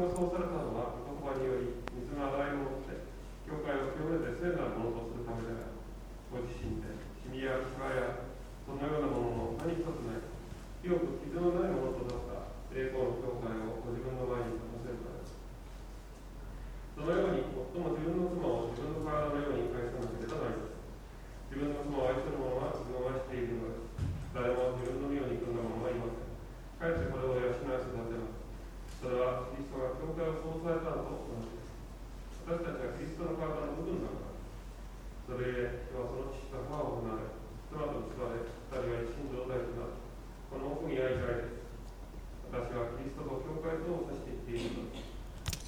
がそうされたのは御言葉により水の洗い物って教会を清めて聖なるものとするためである。ご自身でシミやシワやそのようなものの何一つない清く傷のないものとなった栄光の教会をご自分の前に立たせるからです。そのように夫も自分の妻を自分の体のように愛さなければなりません。自分の妻を愛する者は自分を愛しているのです。誰も自分の身を憎んだ者はいません。かえってこれを養い育てます。それはキリストが教会をそうされたのと同じです。私たちはキリストの体の部分だから。それゆえ人はその父と母を離れ、妻と結ばれ、二人は一心同体となる。この奥に愛が愛です。私はキリストと教会とを指して言っているのです。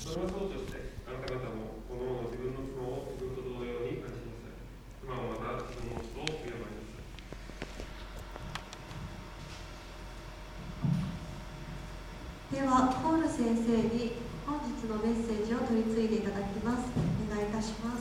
それはそうとして、あなた方もこの自分の妻を自分と同様に愛しなさい。妻もまた自分の夫を敬いなさい。 では、ポール先生に本日のメッセージを取り次いでいただきます。お願いいたします。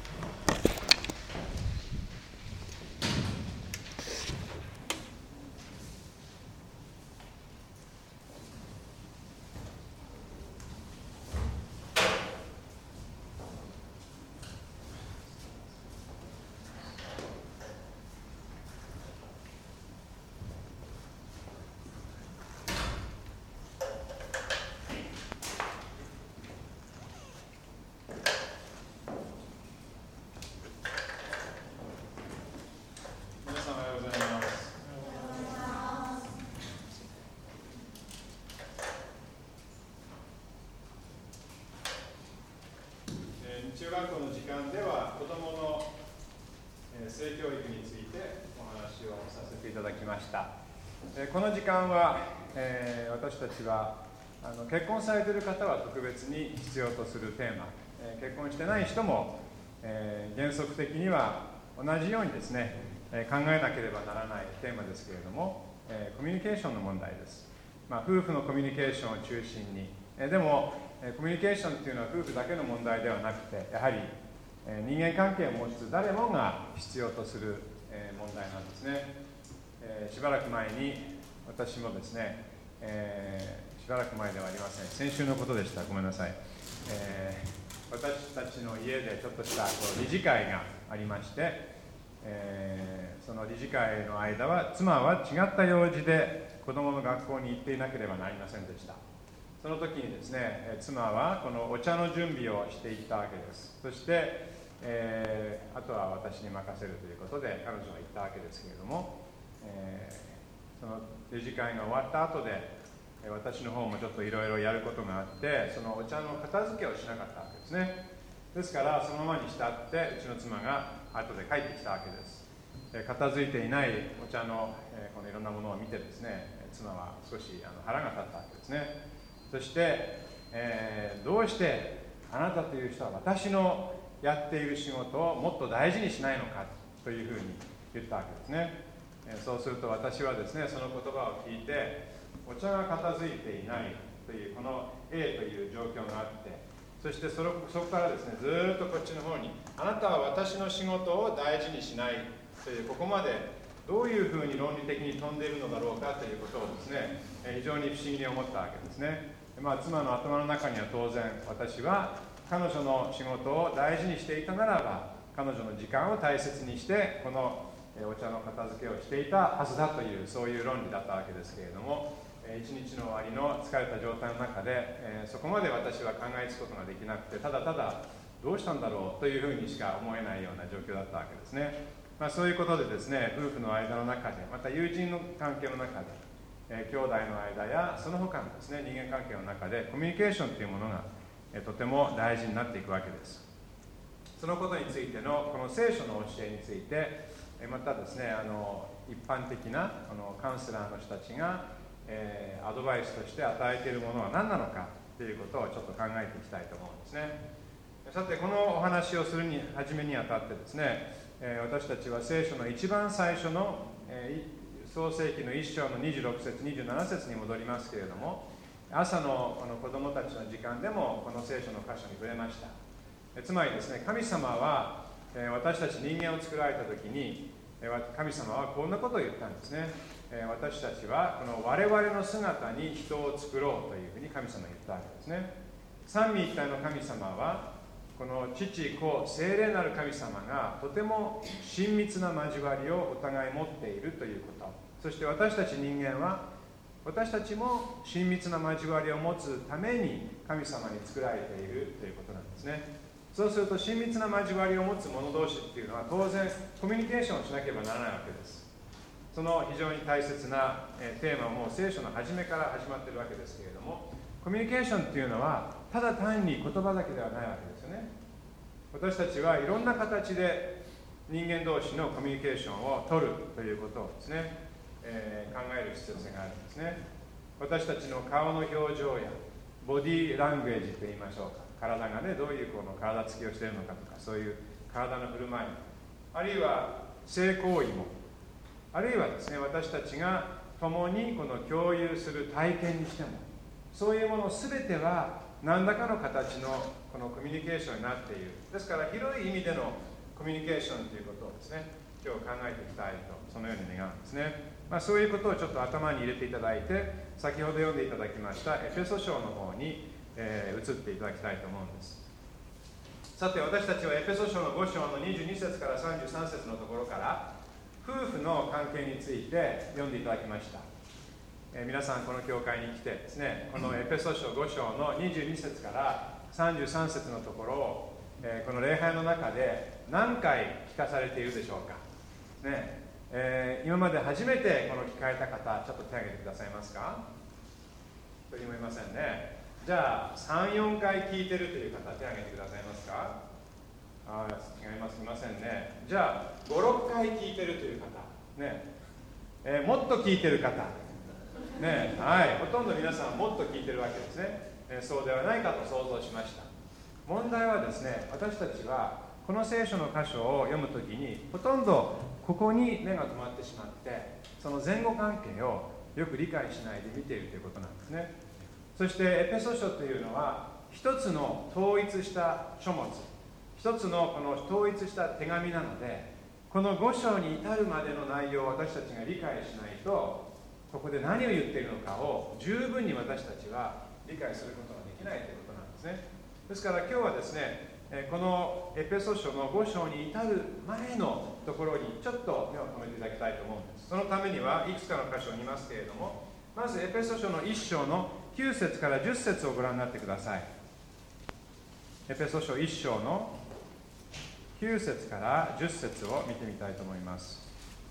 中学校の時間では子どもの性教育についてお話をさせていただきました。この時間は私たちは結婚されている方は特別に必要とするテーマ、結婚してない人も原則的には同じようにですね考えなければならないテーマですけれども、コミュニケーションの問題です。夫婦のコミュニケーションを中心に、でもコミュニケーションというのは夫婦だけの問題ではなくて、やはり人間関係を持つ誰もが必要とする問題なんですね。しばらく前に私もですね、しばらく前ではありません、先週のことでした、ごめんなさい。私たちの家でちょっとした理事会がありまして、その理事会の間は妻は違った用事で子供の学校に行っていなければなりませんでした。その時にですね、妻はこのお茶の準備をしていったわけです。そして、あとは私に任せるということで彼女は言ったわけですけれども、その理事会が終わった後で私の方もちょっといろいろやることがあって、そのお茶の片付けをしなかったわけですね。ですからそのままにしたってうちの妻が後で帰ってきたわけです。片付いていないお茶の、このいろんなものを見てですね、妻は少し腹が立ったわけですね。そして、どうしてあなたという人は私のやっている仕事をもっと大事にしないのかというふうに言ったわけですね。そうすると私はですね、その言葉を聞いて、お茶が片付いていないというこの A という状況があって、そしてそこからですね、ずっとこっちの方に、あなたは私の仕事を大事にしないという、ここまでどういうふうに論理的に飛んでいるのだろうかということをですね、非常に不思議に思ったわけですね。妻の頭の中には当然、私は彼女の仕事を大事にしていたならば、彼女の時間を大切にしてこのお茶の片付けをしていたはずだという、そういう論理だったわけですけれども、一日の終わりの疲れた状態の中で、そこまで私は考えつくことができなくて、ただただどうしたんだろうというふうにしか思えないような状況だったわけですね。そういうことでですね、夫婦の間の中で、また友人の関係の中で、兄弟の間やその他のですね、人間関係の中でコミュニケーションというものがとても大事になっていくわけです。そのことについてのこの聖書の教えについて、またですね、一般的なカウンセラーの人たちが、アドバイスとして与えているものは何なのかということをちょっと考えていきたいと思うんですね。さて、このお話をするに初めにあたってですね、私たちは聖書の一番最初の、創世記の1章の26節27節に戻りますけれども、朝のこの子供たちの時間でもこの聖書の箇所に触れました。つまりですね、神様は私たち人間を作られた時に、神様はこんなことを言ったんですね。私たちはこの我々の姿に人を作ろうというふうに神様が言ったわけですね。 三位一体の神様はこの父子聖霊なる神様がとても親密な交わりをお互い持っているということ、そして私たち人間は私たちも親密な交わりを持つために神様に作られているということなんですね。そうすると親密な交わりを持つ者同士っていうのは当然コミュニケーションをしなければならないわけです。その非常に大切なテーマはもう聖書の初めから始まっているわけですけれども、コミュニケーションっていうのはただ単に言葉だけではないわけですよね。私たちはいろんな形で人間同士のコミュニケーションを取るということをですね、考える必要性があるんですね。私たちの顔の表情やボディーランゲージといいましょうか、体がねどういうこの体つきをしているのかとか、そういう体の振る舞い、あるいは性行為も、あるいはですね私たちが共にこの共有する体験にしても、そういうもの全ては何らかの形のこのコミュニケーションになっている。ですから広い意味でのコミュニケーションということをですね今日考えていきたいと、そのように願うんですね。そういうことをちょっと頭に入れていただいて、先ほど読んでいただきましたエペソ書の方に、移っていただきたいと思うんです。さて私たちはエペソ書の5章の22節から33節のところから夫婦の関係について読んでいただきました。皆さんこの教会に来てですね、このエペソ書5章の22節から33節のところを、この礼拝の中で何回聞かされているでしょうか、ね。今まで初めてこの聞かれた方、ちょっと手を挙げてくださいますか。一人もいませんね。じゃあ 3,4 回聞いてるという方、手を挙げてくださいますか。違います、いませんね。じゃあ 5,6 回聞いてるという方、ね。もっと聞いてる方、ね。はい、ほとんど皆さんもっと聞いてるわけですね。そうではないかと想像しました。問題はですね、私たちはこの聖書の箇所を読むときにほとんどここに目が止まってしまって、その前後関係をよく理解しないで見ているということなんですね。そしてエペソ書というのは一つの統一した書物、一つのこの統一した手紙なので、この5章に至るまでの内容を私たちが理解しないと、ここで何を言っているのかを十分に私たちは理解することができないということなんですね。ですから今日はですね、このエペソ書の5章に至る前のところにちょっと目を留めていただきたいと思うんです。そのためにはいくつかの箇所を見ますけれども、まずエペソ書の1章の9節から10節をご覧になってください。エペソ書1章の9節から10節を見てみたいと思います。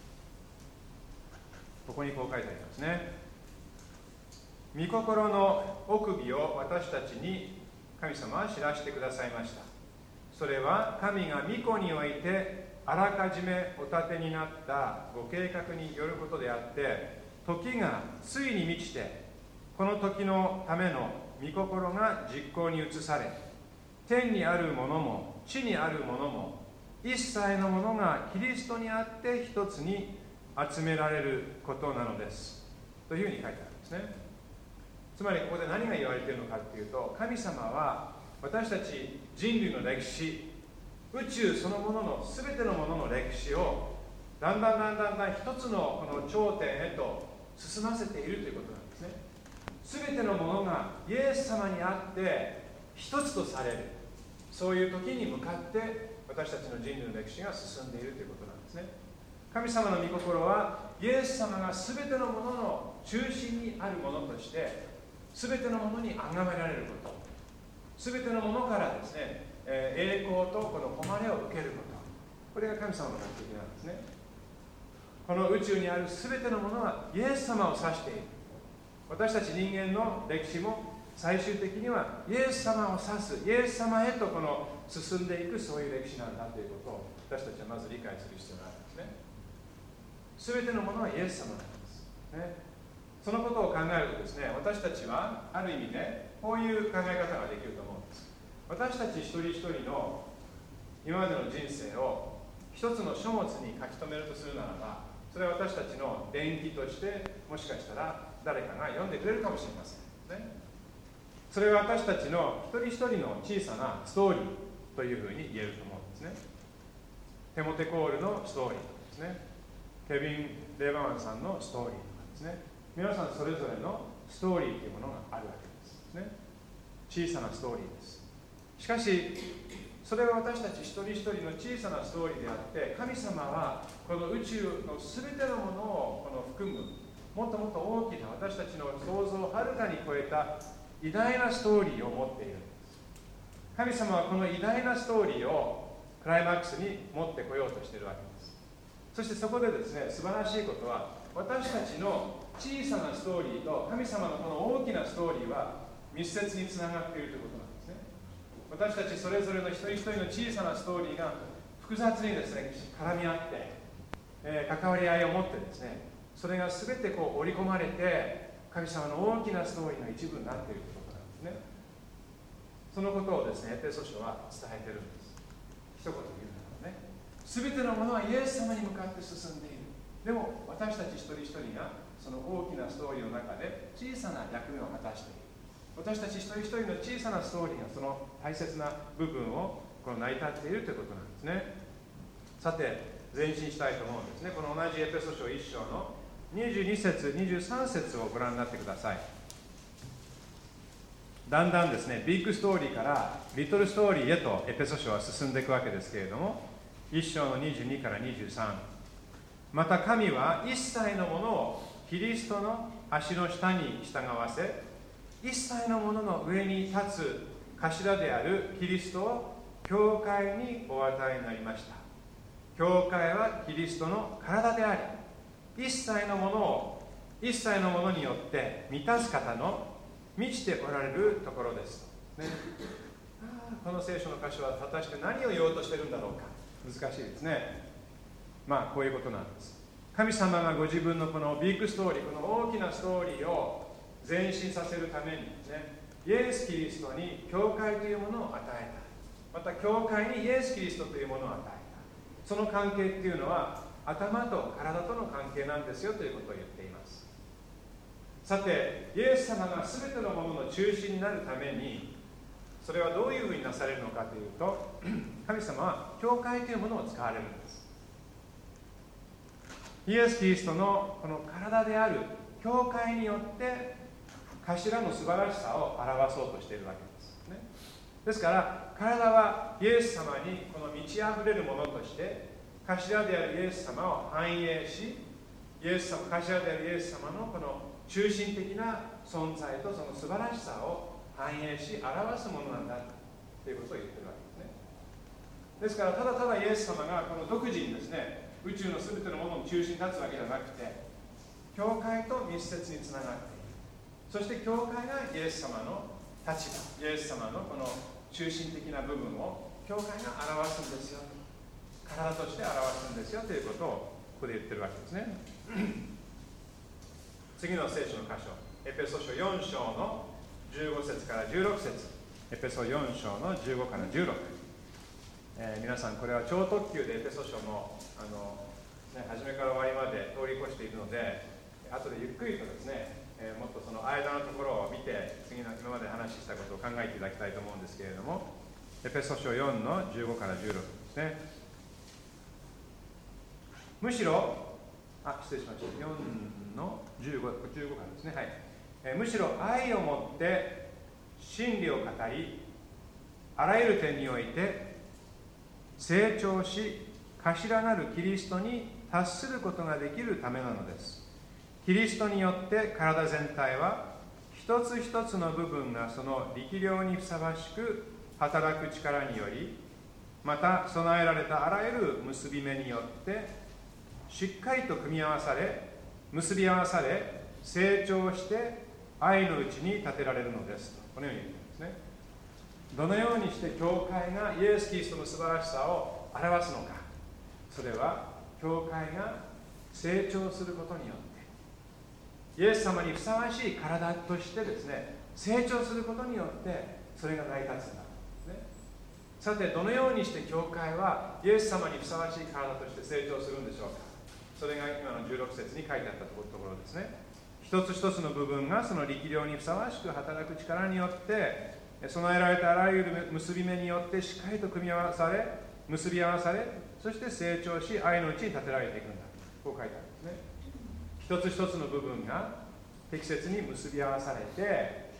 ここにこう書いてありますね。御心の奥義を私たちに神様は知らせてくださいました。それは神が御子においてあらかじめお立てになったご計画によることであって、時がついに満ちて、この時のための御心が実行に移され、天にあるものも地にあるものも一切のものがキリストにあって一つに集められることなのですというふうに書いてあるんですね。つまりここで何が言われているのかというと、神様は私たち人類の歴史、宇宙そのものの全てのものの歴史をだんだん一つのこの頂点へと進ませているということなんですね。全てのものがイエス様にあって一つとされる、そういう時に向かって私たちの人類の歴史が進んでいるということなんですね。神様の御心はイエス様が全てのものの中心にあるものとして、全てのものに崇められること、全てのものからですね、栄光とこの誉れを受けること、これが神様の目的なんですね。この宇宙にある全てのものはイエス様を指している。私たち人間の歴史も最終的にはイエス様を指す、イエス様へとこの進んでいく、そういう歴史なんだということを私たちはまず理解する必要があるんですね。全てのものはイエス様なんですね。そのことを考えるとですね、私たちはある意味でこういう考え方ができると思うんです。私たち一人一人の今までの人生を一つの書物に書き留めるとするならば、それは私たちの伝記としてもしかしたら誰かが読んでくれるかもしれませんね。それは私たちの一人一人の小さなストーリーというふうに言えると思うんですね。テモテコールのストーリーとかですね、ケビン・レーバマンさんのストーリーとかですね、皆さんそれぞれのストーリーというものがあるわけですね。 小さなストーリーです。しかしそれは私たち一人一人の小さなストーリーであって、神様はこの宇宙のすべてのものをこの含む、もっともっと大きな私たちの想像をはるかに超えた偉大なストーリーを持っているんです。神様はこの偉大なストーリーをクライマックスに持ってこようとしているわけです。そしてそこでですね、素晴らしいことは、私たちの小さなストーリーと神様のこの大きなストーリーは密接につながっているということなんですね。私たちそれぞれの一人一人の小さなストーリーが複雑にですね、絡み合って、関わり合いを持ってですね、それが全てこう織り込まれて神様の大きなストーリーの一部になっているということなんですね。そのことをですね、エペソ書は伝えているんです。一言言うならね、全てのものはイエス様に向かって進んでいる。でも私たち一人一人がその大きなストーリーの中で小さな役目を果たしている。私たち一人一人の小さなストーリーがその大切な部分をこの成り立っているということなんですね。さて、前進したいと思うんですね。この同じエペソ書1章の22節23節をご覧になってください。だんだんですね、ビッグストーリーからリトルストーリーへとエペソ書は進んでいくわけですけれども、1章の22から23、また神は一切のものをキリストの足の下に従わせ、一切のものの上に立つ頭であるキリストを教会にお与えになりました。教会はキリストの体であり、一切のものによって満たす方の満ちておられるところです、ね。この聖書の箇所は果たして何を言おうとしているんだろうか。難しいですね。こういうことなんです。神様がご自分のこのビッグストーリー、この大きなストーリーを前進させるためにですね、イエス・キリストに教会というものを与えた。また教会にイエス・キリストというものを与えた。その関係っていうのは頭と体との関係なんですよということを言っています。さて、イエス様が全てのものの中心になるために、それはどういうふうになされるのかというと、神様は教会というものを使われるんです。イエス・キリストのこの体である教会によって頭の素晴らしさを表そうとしているわけですね。ですから体はイエス様にこの満ち溢れるものとして頭であるイエス様を反映し、頭であるイエス様のこの中心的な存在とその素晴らしさを反映し表すものなんだということを言ってるわけですね。ですからただただイエス様がこの独自にですね、宇宙のすべてのものの中心に立つわけじゃなくて、教会と密接につながっている。そして教会がイエス様の立場、イエス様のこの中心的な部分を教会が表すんですよ、体として表すんですよということをここで言ってるわけですね。次の聖書の箇所、エペソ書4章の15節から16節、エペソ4章の15から16、皆さんこれは超特急でエペソ書の初めから終わりまで通り越しているので、後でゆっくりとですね、もっとその間のところを見て次の今まで話したことを考えていただきたいと思うんですけれども、エペソ書4の15から16ですね。むしろ失礼しました、4の15からですね、はい。むしろ愛をもって真理を語り、あらゆる点において成長し、頭なるキリストに達することができるためなのです。キリストによって体全体は一つ一つの部分がその力量にふさわしく働く力により、また備えられたあらゆる結び目によってしっかりと組み合わされ、結び合わされ、成長して愛のうちに立てられるのですと、このように言っていますね。どのようにして教会がイエス・キリストの素晴らしさを表すのか。それは教会が成長することによってイエス様にふさわしい体としてですね、成長することによってそれが成り立つんだ、ね。さて、どのようにして教会はイエス様にふさわしい体として成長するんでしょうか。それが今の16節に書いてあったところですね。一つ一つの部分がその力量にふさわしく働く力によって備えられたあらゆる結び目によってしっかりと組み合わされ、結び合わされ、そして成長し愛のうちに立てられていくんだ、こう書いてあるんですね。一つ一つの部分が適切に結び合わされて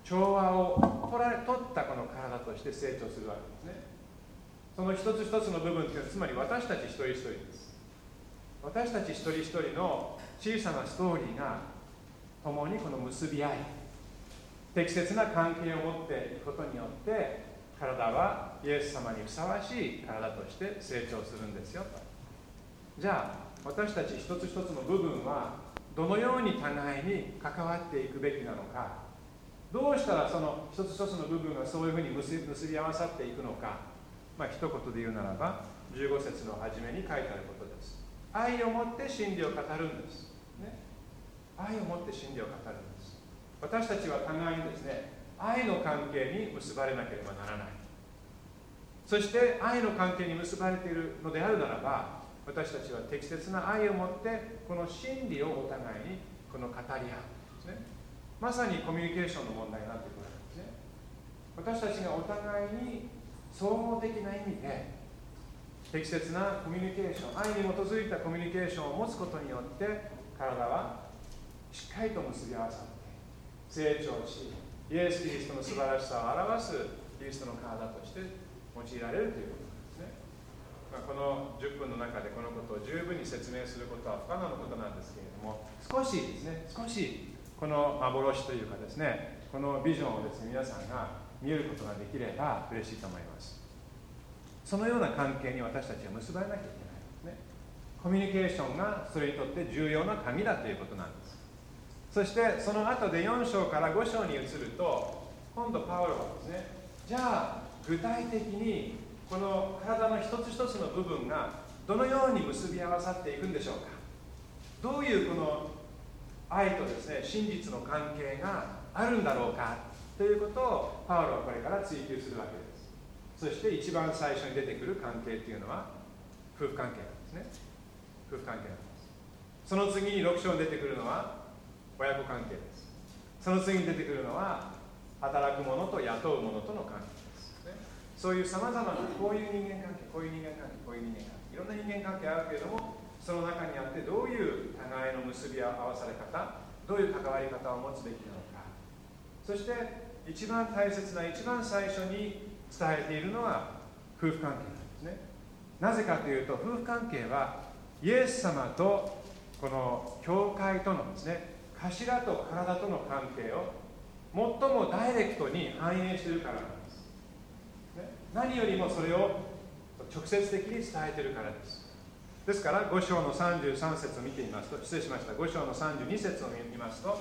調和を取ったこの体として成長するわけですね。その一つ一つの部分というのはつまり私たち一人一人です。私たち一人一人の小さなストーリーが共にこの結び合い、適切な関係を持っていくことによって体はイエス様にふさわしい体として成長するんですよと。じゃあ私たち一つ一つの部分はどのように互いに関わっていくべきなのか、どうしたらその一つ一つの部分がそういうふうに結び合わさっていくのか、一言で言うならば15節の初めに書いてあることです。愛をもって真理を語るんです、ね、愛をもって真理を語るんです。私たちは互いにですね、愛の関係に結ばれなければならない。そして愛の関係に結ばれているのであるならば、私たちは適切な愛を持ってこの真理をお互いにこの語り合うんですね。まさにコミュニケーションの問題になってくるわけですね。私たちがお互いに総合的な意味で適切なコミュニケーション、愛に基づいたコミュニケーションを持つことによって体はしっかりと結び合わさって成長し、イエス・キリストの素晴らしさを表すキリストの体として用いられるということなんですね。この10分の中でこのことを十分に説明することは不可能なことなんですけれども、少しこの幻というかですね、このビジョンをですね、皆さんが見えることができれば嬉しいと思います。そのような関係に私たちは結ばれなきゃいけないんですね。コミュニケーションがそれにとって重要な鍵だということなんです。そしてその後で4章から5章に移ると、今度パウロはですね、じゃあ具体的にこの体の一つ一つの部分がどのように結び合わさっていくんでしょうか。どういうこの愛とですね、真実の関係があるんだろうかということをパウロはこれから追求するわけです。そして一番最初に出てくる関係というのは夫婦関係なんですね。夫婦関係なんです。その次に6章に出てくるのは親子関係です。その次に出てくるのは働く者と雇う者との関係ですね。そういうさまざまなこういう人間関係、こういう人間関係、こういう人間関係、いろんな人間関係あるけれども、その中にあってどういう互いの結び合わされ方、どういう関わり方を持つべきなのか、そして一番大切な一番最初に伝えているのは夫婦関係なんですね。なぜかというと、夫婦関係はイエス様とこの教会とのですね、頭と体との関係を最もダイレクトに反映しているからなんです、ね、何よりもそれを直接的に伝えているからです。ですから5章の33節を見てみますと、失礼しました、5章の32節を見ますと、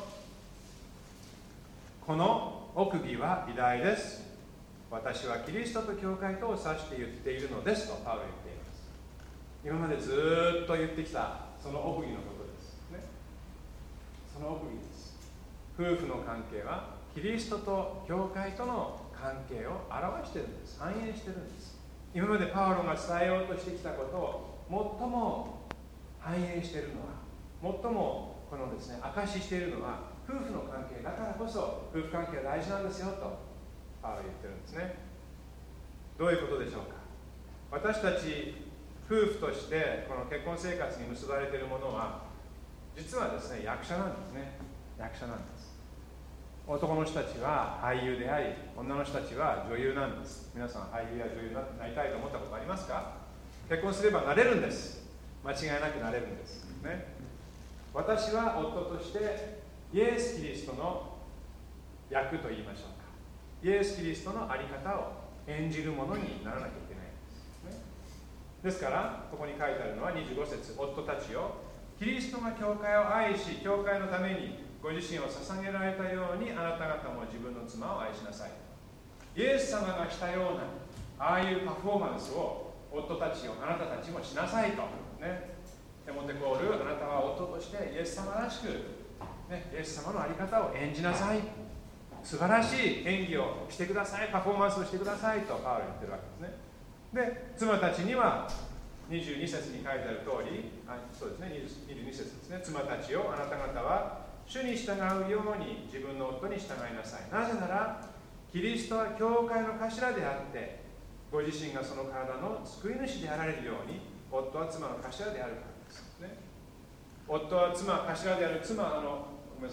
この奥義は偉大です、私はキリストと教会とを指して言っているのですとパウロは言っています。今までずっと言ってきたその奥義のことですね。その奥義です。夫婦の関係はキリストと教会との関係を表しているんです。反映しているんです。今までパウロが伝えようとしてきたことを最も反映しているのは、最もこのですね、証ししているのは夫婦の関係だからこそ、夫婦関係は大事なんですよとパウロは言ってるんですね。どういうことでしょうか。私たち夫婦としてこの結婚生活に結ばれているものは、実はですね、役者なんですね。役者なんです。男の人たちは俳優であり、女の人たちは女優なんです。皆さん俳優や女優になりたいと思ったことありますか。結婚すればなれるんです。間違いなくなれるんです、ね、私は夫としてイエス・キリストの役と言いましょうか、イエス・キリストの在り方を演じるものにならなきゃいけないんです、ね、ですからここに書いてあるのは25節、夫たちよ、キリストが教会を愛し、教会のためにご自身を捧げられたように、あなた方も自分の妻を愛しなさい。イエス様がしたようなああいうパフォーマンスを夫たちを、あなたたちもしなさいと、ね、テモテコール、あなたは夫としてイエス様らしく、ね、イエス様の在り方を演じなさい、素晴らしい演技をしてください、パフォーマンスをしてくださいとパウロ言ってるわけですね。で、妻たちには22節に書いてある通り、そうですね、22節ですね、妻たちよ、あなた方は主に従うように自分の夫に従いなさい。なぜならキリストは教会の頭であって、ご自身がその体の救い主であられるように、夫は妻の頭であるからですね。夫は頭である妻、ごめんなさい、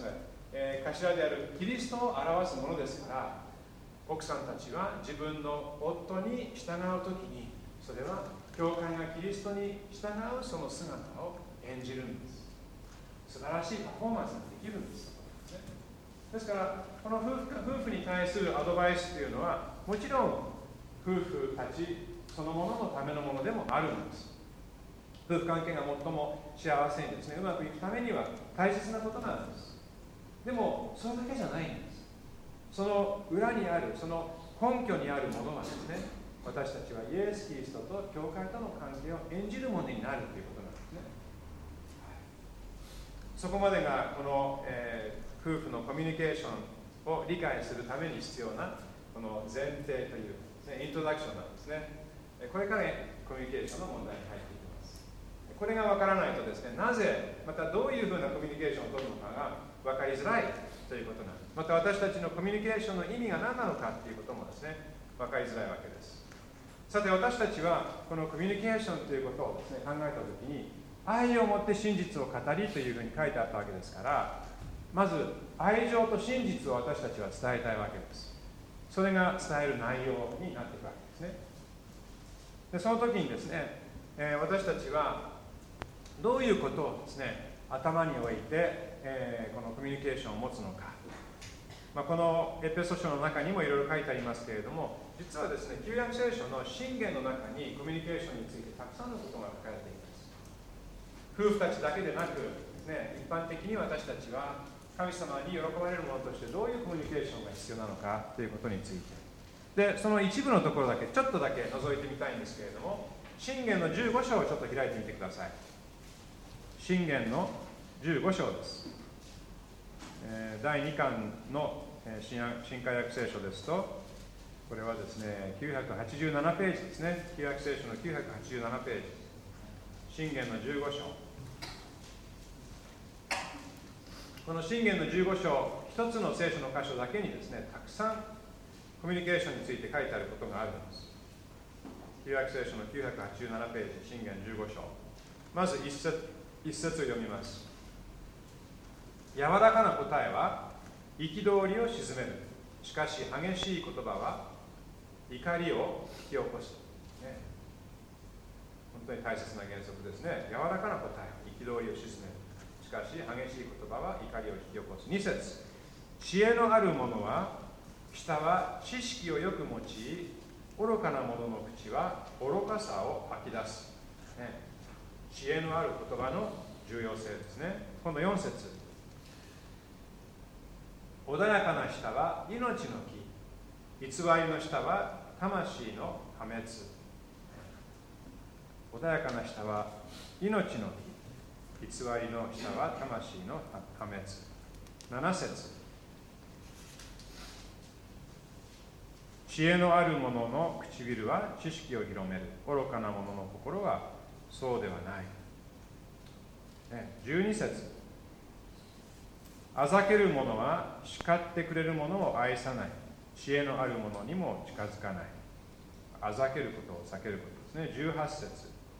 頭であるキリストを表すものですから、奥さんたちは自分の夫に従うときに、それは教会がキリストに従うその姿を演じるんです。素晴らしいパフォーマンスができるんです。ですから、この夫婦に対するアドバイスというのは、もちろん夫婦たちそのもののためのものでもあるんです。夫婦関係が最も幸せにですね、うまくいくためには大切なことなんです。でも、それだけじゃないんです。その裏にある、その根拠にあるものはですね、私たちはイエス・キリストと教会との関係を演じるものになるということなんですね。そこまでがこの、夫婦のコミュニケーションを理解するために必要なこの前提という、イントロダクションなんですね。これからコミュニケーションの問題に入っていきます。これがわからないとですね、なぜまたどういうふうなコミュニケーションを取るのかが分かりづらいということなんです。また私たちのコミュニケーションの意味が何なのかということもですね、分かりづらいわけです。さて、私たちはこのコミュニケーションということをですね、考えたときに、愛をもって真実を語りというふうに書いてあったわけですから、まず愛情と真実を私たちは伝えたいわけです。それが伝える内容になっていくわけですね。でその時にですね、私たちはどういうことをですね、頭に置いて、このコミュニケーションを持つのか、このエペソ書の中にもいろいろ書いてありますけれども、実はですね、旧約聖書の箴言の中にコミュニケーションについてたくさんのことが書かれています。夫婦たちだけでなく、一般的に私たちは神様に喜ばれるものとしてどういうコミュニケーションが必要なのかということについて、でその一部のところだけちょっとだけ覗いてみたいんですけれども、箴言の15章をちょっと開いてみてください。箴言の15章です。第2巻の新海約聖書ですと、これはですね、987ページですね。旧約聖書の987ページ。箴言の15章。この箴言の15章、一つの聖書の箇所だけにですね、たくさんコミュニケーションについて書いてあることがあるんです。旧約聖書の987ページ、箴言15章。まず一節を読みます。柔らかな答えは憤りを鎮める。しかし激しい言葉は怒りを引き起こす。ね、本当に大切な原則ですね。柔らかな答え、憤りを鎮める。しかし激しい言葉は怒りを引き起こす。2節、知恵のある者は舌は知識をよく用い、愚かな者の口は愚かさを吐き出す。ね、知恵のある言葉の重要性ですね。今度4節、穏やかな舌は命の木、偽りの舌は魂の破滅。穏やかな舌は命の木、偽りの舌は魂の破滅。7節、知恵のある者の唇は知識を広める。愚かな者の心はそうではない。12節、あざける者は叱ってくれる者を愛さない。知恵のある者にも近づかない。あざけることを避けることですね。18節、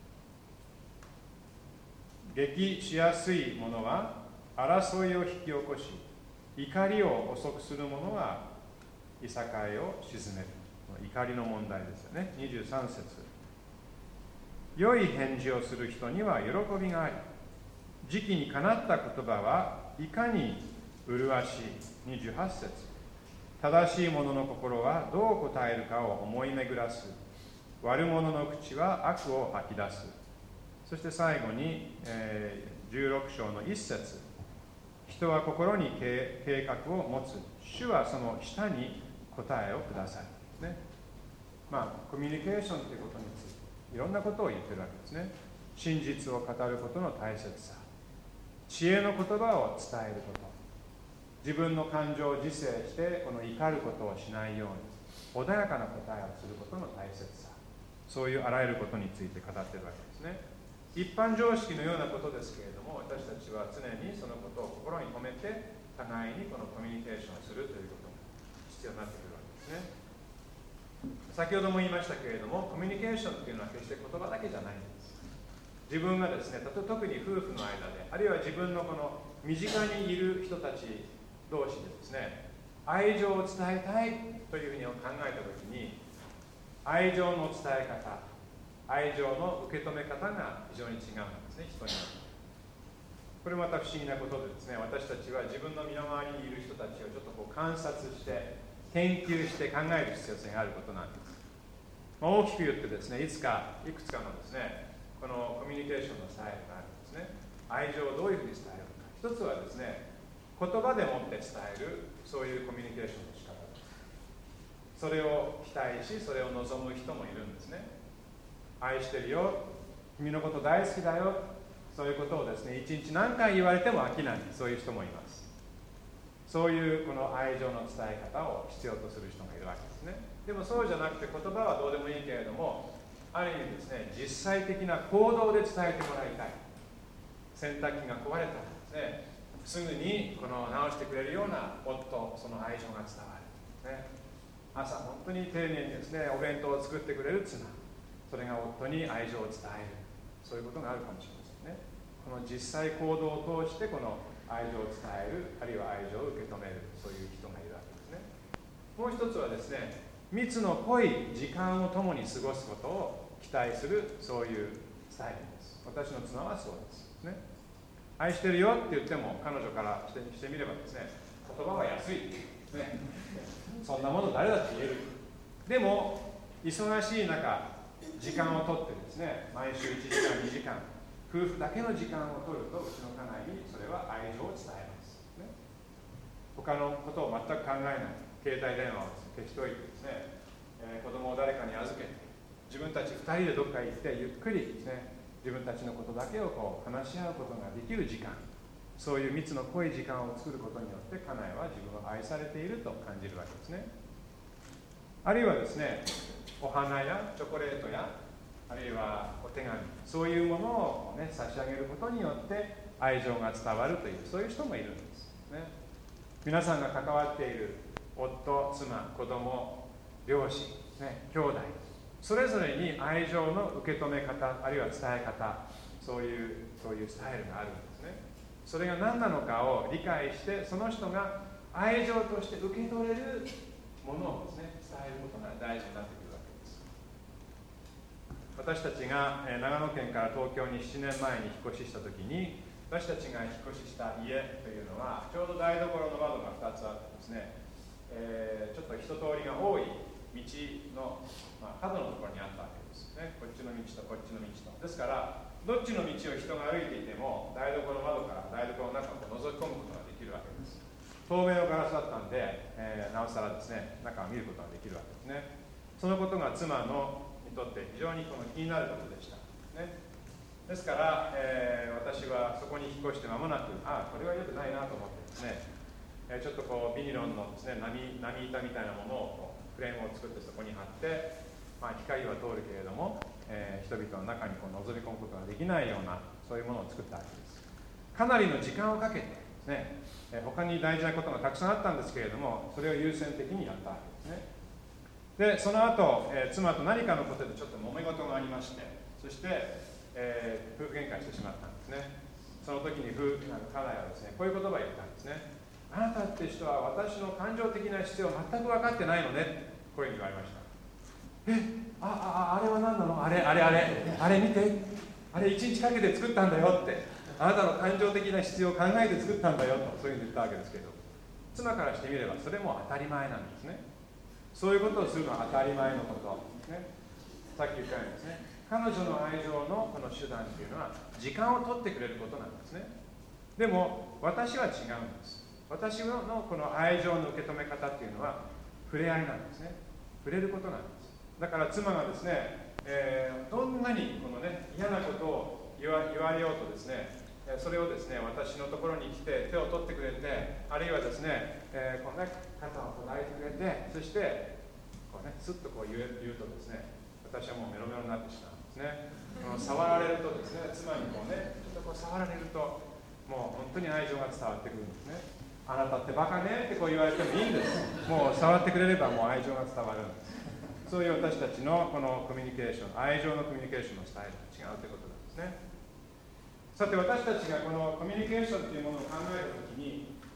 激しやすい者は争いを引き起こし、怒りを遅くする者はいさかいを鎮める。怒りの問題ですよね。23節、良い返事をする人には喜びがあり、時期にかなった言葉はいかに麗しい。28節、正しい者の心はどう答えるかを思い巡らす。悪者の口は悪を吐き出す。そして最後に、16章の1節、人は心に計画を持つ。主はその下に答えをください。ね、コミュニケーションということについていろんなことを言ってるわけですね。真実を語ることの大切さ、知恵の言葉を伝えること、自分の感情を自制してこの怒ることをしないように穏やかな答えをすることの大切さ、そういうあらゆることについて語っているわけですね。一般常識のようなことですけれども、私たちは常にそのことを心に留めて互いにこのコミュニケーションをするということが必要になってくるわけですね。先ほども言いましたけれども、コミュニケーションというのは決して言葉だけじゃないんです。自分がですね、特に夫婦の間で、あるいは自分のこの身近にいる人たち同士でですね、愛情を伝えたいというふうに考えたときに、愛情の伝え方、愛情の受け止め方が非常に違うんですね、人によって。これまた不思議なことでですね、私たちは自分の身の回りにいる人たちをちょっと観察して研究して考える必要性があることなんです。大きく言ってですね、いくつかのですね、このコミュニケーションのスタイルがあるんですね。愛情をどういうふうに伝えるのか。一つはですね、言葉でもって伝える、そういうコミュニケーションの仕方です。それを期待し、それを望む人もいるんですね。愛してるよ、君のこと大好きだよ、そういうことをですね、一日何回言われても飽きない、そういう人もいます。そういうこの愛情の伝え方を必要とする人がいるわけですね。でもそうじゃなくて、言葉はどうでもいいけれども、ある意味ですね、実際的な行動で伝えてもらいたい。洗濯機が壊れたらですね、すぐにこの直してくれるような夫、その愛情が伝わる、ね、朝本当に丁寧にですね、お弁当を作ってくれる妻、それが夫に愛情を伝える、そういうことがあるかもしれませんね。この実際行動を通してこの愛情を伝える、あるいは愛情を受け止める、そういう人がいるわけですね。もう一つはですね、密の濃い時間を共に過ごすことを期待する、そういうスタイルです。私の妻はそうですね。愛してるよって言っても、彼女からしてみればですね、言葉は安い、ね、そんなもの誰だって言える。でも忙しい中、時間をとってですね、毎週1時間2時間夫婦だけの時間を取ると、うちの家内にそれは愛情を伝えます、ね、他のことを全く考えない、携帯電話を消しておいてですね、子供を誰かに預けて、自分たち2人でどっか行ってゆっくりですね、自分たちのことだけを話し合うことができる時間、そういう密の濃い時間を作ることによって家内は自分を愛されていると感じるわけですね。あるいはですね、お花やチョコレートや、あるいはお手紙、そういうものを、ね、差し上げることによって愛情が伝わるという、そういう人もいるんですね。皆さんが関わっている夫、妻、子供、両親、ね、兄弟、それぞれに愛情の受け止め方、あるいは伝え方、そういうスタイルがあるんですね。それが何なのかを理解して、その人が愛情として受け取れるものをですね、伝えることが大事になってくるわけです。私たちが長野県から東京に7年前に引っ越ししたときに、私たちが引っ越しした家というのは、ちょうど台所の窓が2つあってですね、ちょっと人通りが多い道の、角のところにあったわけですね。こっちの道とこっちの道と。ですから、どっちの道を人が歩いていても、台所の窓から台所の中を覗き込むことができるわけです。透明のガラスだったんで、なおさらですね、中を見ることができるわけですね。そのことが妻にとって非常に気になることでした、ね。ですから、私はそこに引っ越して間もなく、これは良くないなと思ってですね、ちょっとビニロンのですね、波板みたいなものをフレームを作ってそこに貼って、光は通るけれども、人々の中に覗き込むことができないような、そういうものを作ったわけです。かなりの時間をかけてですね、他に大事なことがたくさんあったんですけれども、それを優先的にやったわけですね。で、その後、妻と何かのことでちょっと揉め事がありまして、そして、夫婦喧嘩してしまったんですね。その時に家内はですね、こういう言葉を言ったんですね。あなたって人は私の感情的な必要を全く分かってないのね、こういうふうに言われました。あれは何なの、あれ見て、あれ1日かけて作ったんだよって、あなたの感情的な必要を考えて作ったんだよと、そういうふうに言ったわけですけど、妻からしてみればそれも当たり前なんですね。そういうことをするのは当たり前のことですね。さっき言ったようにですね、彼女の愛情のこの手段というのは時間を取ってくれることなんですね。でも私は違うんです。私のこの愛情の受け止め方っていうのは触れ合いなんですね。触れることなんです。だから妻がですね、どんなにこのね、嫌なことを言われようとですね、それをですね、私のところに来て手を取ってくれて、あるいはですね、このね、肩を抱いてくれて、そしてこうね、スッと言うとですね、私はもうメロメロになってしまうんですね。触られるとですね、妻にこうね、ちょっと触られると、もう本当に愛情が伝わってくるんですね。あなたってバカねって言われてもいいんです。もう触ってくれればもう愛情が伝わるんです。そういう私たちのこのコミュニケーション、愛情のコミュニケーションのスタイルが違うということなんですね。さて、私たちがこのコミュニケーションというものを考えるときに、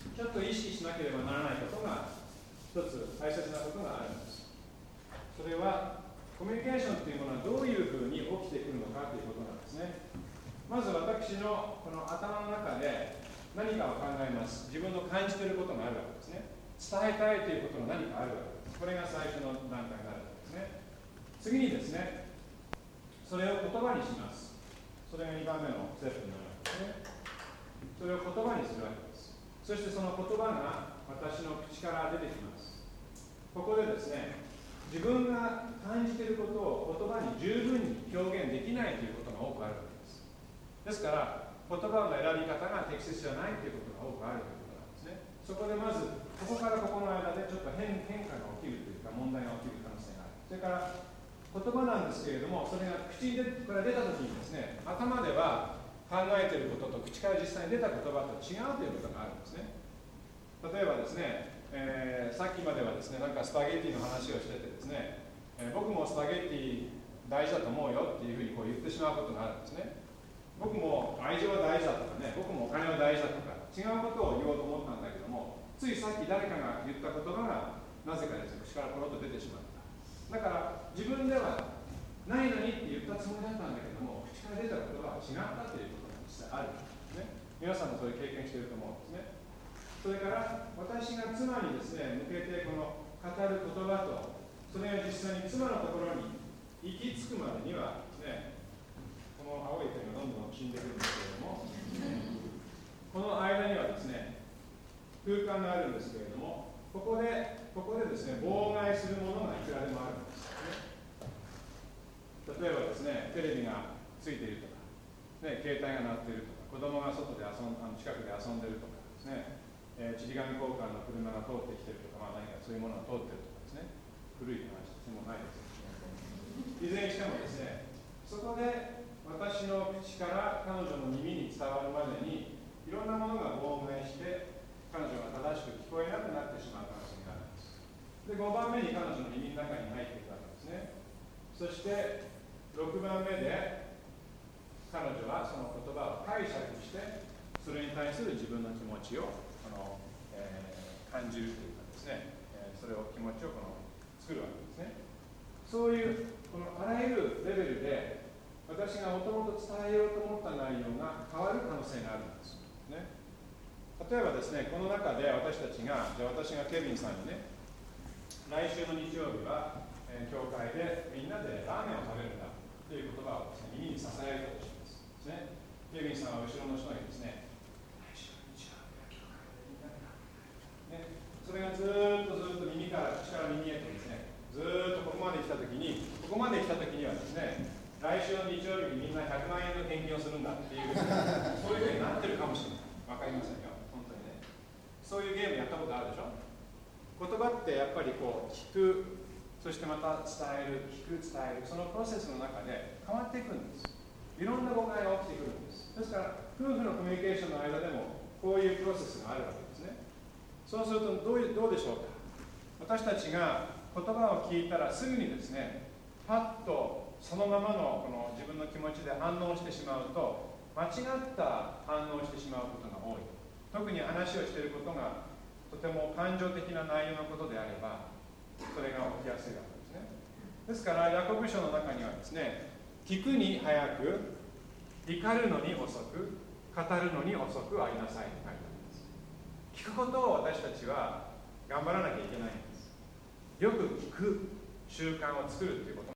ちょっと意識しなければならないことが一つ大切なことがあるんです。それはコミュニケーションというものはどういうふうに起きてくるのかということなんですね。まず私のこの頭の中で何かを考えます。自分の感じていることがあるわけですね。伝えたいということが何かあるわけです。これが最初の段階になるわけですね。次にですね、それを言葉にします。それが2番目のステップになるわけですね。それを言葉にするわけです。そしてその言葉が私の口から出てきます。ここでですね、自分が感じていることを言葉に十分に表現できないということが多くあるわけです。ですから、言葉の選び方が適切じゃないということが多くあるということなんですね。そこでまず、ここからここの間でちょっと変化が起きるというか、問題が起きる可能性がある。それから、言葉なんですけれども、それが口から出たときにですね、頭では考えていることと口から実際に出た言葉と違うということがあるんですね。例えばですね、さっきまではですね、なんかスパゲッティの話をしててですね、僕もスパゲッティ大事だと思うよっていうふうにこう言ってしまうことがあるんですね。僕も愛情は大事だとかね、僕もお金は大事だとか、違うことを言おうと思ったんだけども、ついさっき誰かが言った言葉がなぜかですね、口からポロッと出てしまった。だから自分ではないのにって言ったつもりだったんだけども、口から出た言葉は違ったということが実際あるんですね。皆さんもそういう経験していると思うんですね。それから私が妻にですね、向けてこの語る言葉と、それが実際に妻のところに行き着くまでにはですね、この青い点がどんどん死んでくるんですけれども、この間にはですね、空間があるんですけれども、ここでですね、妨害するものがいくらでもあるんですね。例えばですね、テレビがついているとか、ね、携帯が鳴っているとか、子供が外で近くで遊んでいるとかですね、ちり紙交換の車が通ってきているとか、何かそういうものが通っているとかですね、古い話してもないです。いずれにしてもですね、そこで私の口から彼女の耳に伝わるまでにいろんなものが妨害して彼女が正しく聞こえなくなってしまう可能性があるんです。で、5番目に彼女の耳の中に入っていくわけですね。そして6番目で彼女はその言葉を解釈してそれに対する自分の気持ちを感じるというかですね、それを気持ちを作るわけですね。そういうこのあらゆるレベルで私がもともと伝えようと思った内容が変わる可能性があるんですね。例えばですね、この中で私がケビンさんにね、来週の日曜日は、教会でみんなでラーメンを食べるんだという言葉をですね、耳にささやいたとしますですね。ケビンさんは後ろの人にですね、来週の日曜日は教会でみんなでラーメンね、それがずっと耳から口から耳へとですね、ずっとここまで来たときにはですね、来週の日曜日にみんな100万円の献金をするんだっていうそういうふうになってるかもしれない。わかりませんよ、本当にね。そういうゲームやったことあるでしょ。言葉ってやっぱりこう聞く、そしてまた伝える、聞く、伝える、そのプロセスの中で変わっていくんです。いろんな誤解が起きてくるんです。ですから夫婦のコミュニケーションの間でもこういうプロセスがあるわけですね。そうするとどうでしょうか。私たちが言葉を聞いたらすぐにですね、パッとそのままのこの自分の気持ちで反応してしまうと、間違った反応をしてしまうことが多い。特に話をしていることがとても感情的な内容のことであれば、それが起きやすいわけですね。ですからヤコブ書の中にはですね、聞くに早く、怒るのに遅く、語るのに遅くありなさいと書いてあります。聞くことを私たちは頑張らなきゃいけないんです。よく聞く習慣を作るということ